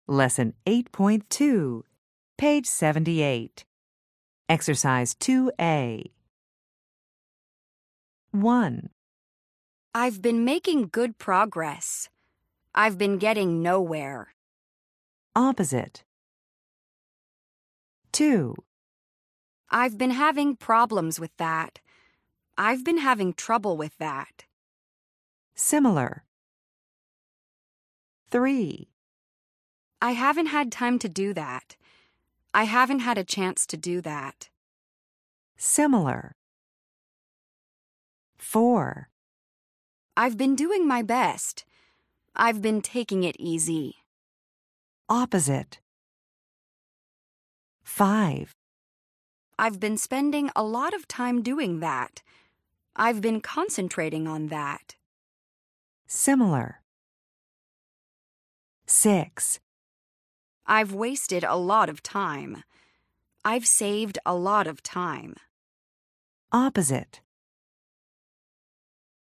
Lesson 8.2, page 78. Exercise 2A. 1. I've been making good progress. I've been getting nowhere. Opposite. 2. I've been having problems with that. I've been having trouble with that. Similar. 3. I haven't had time to do that. I haven't had a chance to do that. Similar. 4. I've been doing my best. I've been taking it easy. Opposite. 5. I've been spending a lot of time doing that. I've been concentrating on that. Similar. 6. I've wasted a lot of time. I've saved a lot of time. Opposite.